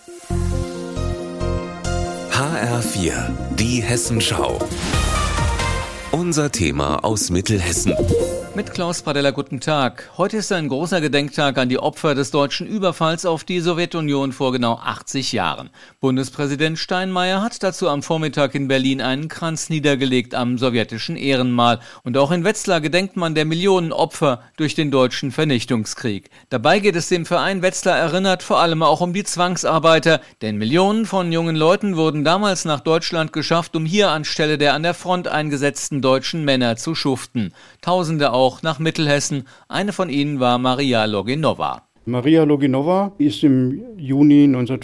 HR4, die Hessenschau. Unser Thema aus Mittelhessen. Mit Klaus Pradella, guten Tag. Heute ist ein großer Gedenktag an die Opfer des deutschen Überfalls auf die Sowjetunion vor genau 80 Jahren. Bundespräsident Steinmeier hat dazu am Vormittag in Berlin einen Kranz niedergelegt am sowjetischen Ehrenmal. Und auch in Wetzlar gedenkt man der Millionen Opfer durch den deutschen Vernichtungskrieg. Dabei geht es dem Verein Wetzlar erinnert vor allem auch um die Zwangsarbeiter. Denn Millionen von jungen Leuten wurden damals nach Deutschland geschafft, um hier anstelle der an der Front eingesetzten deutschen Männer zu schuften. Tausende auch nach Mittelhessen. Eine von ihnen war Maria Loginova. Maria Loginova ist im Juni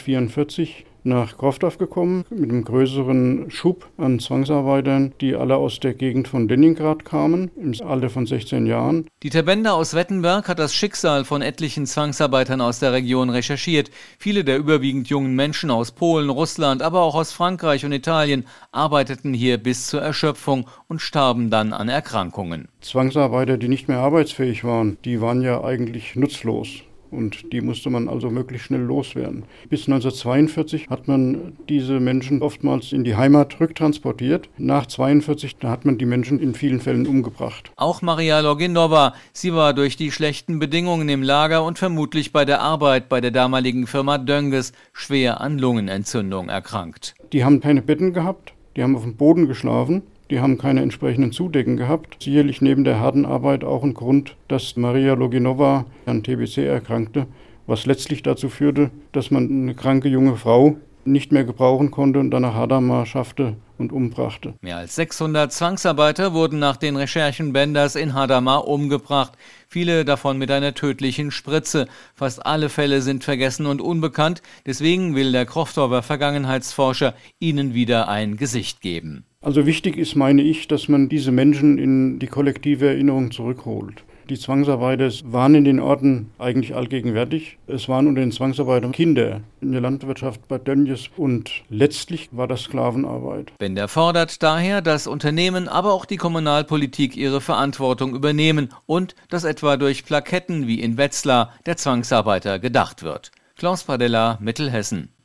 1944 nach Krofdorf gekommen mit einem größeren Schub an Zwangsarbeitern, die alle aus der Gegend von Leningrad kamen, im Alter von 16 Jahren. Dieter Bender aus Wettenberg hat das Schicksal von etlichen Zwangsarbeitern aus der Region recherchiert. Viele der überwiegend jungen Menschen aus Polen, Russland, aber auch aus Frankreich und Italien arbeiteten hier bis zur Erschöpfung und starben dann an Erkrankungen. Zwangsarbeiter, die nicht mehr arbeitsfähig waren, die waren ja eigentlich nutzlos. Und die musste man also möglichst schnell loswerden. Bis 1942 hat man diese Menschen oftmals in die Heimat rücktransportiert. Nach 1942 hat man die Menschen in vielen Fällen umgebracht. Auch Maria Loginova. Sie war durch die schlechten Bedingungen im Lager und vermutlich bei der Arbeit bei der damaligen Firma Dönges schwer an Lungenentzündung erkrankt. Die haben keine Betten gehabt, die haben auf dem Boden geschlafen. Die haben keine entsprechenden Zudecken gehabt. Sicherlich neben der harten Arbeit auch ein Grund, dass Maria Loginova an TBC erkrankte, was letztlich dazu führte, dass man eine kranke junge Frau nicht mehr gebrauchen konnte und dann nach Hadamar schaffte und umbrachte. Mehr als 600 Zwangsarbeiter wurden nach den Recherchen Benders in Hadamar umgebracht. Viele davon mit einer tödlichen Spritze. Fast alle Fälle sind vergessen und unbekannt. Deswegen will der Krofdorfer Vergangenheitsforscher ihnen wieder ein Gesicht geben. Also wichtig ist, meine ich, dass man diese Menschen in die kollektive Erinnerung zurückholt. Die Zwangsarbeiter waren in den Orten eigentlich allgegenwärtig. Es waren unter den Zwangsarbeitern Kinder in der Landwirtschaft bei Dönjes und letztlich war das Sklavenarbeit. Bender fordert daher, dass Unternehmen, aber auch die Kommunalpolitik ihre Verantwortung übernehmen und dass etwa durch Plaketten wie in Wetzlar der Zwangsarbeiter gedacht wird. Klaus Pradella, Mittelhessen.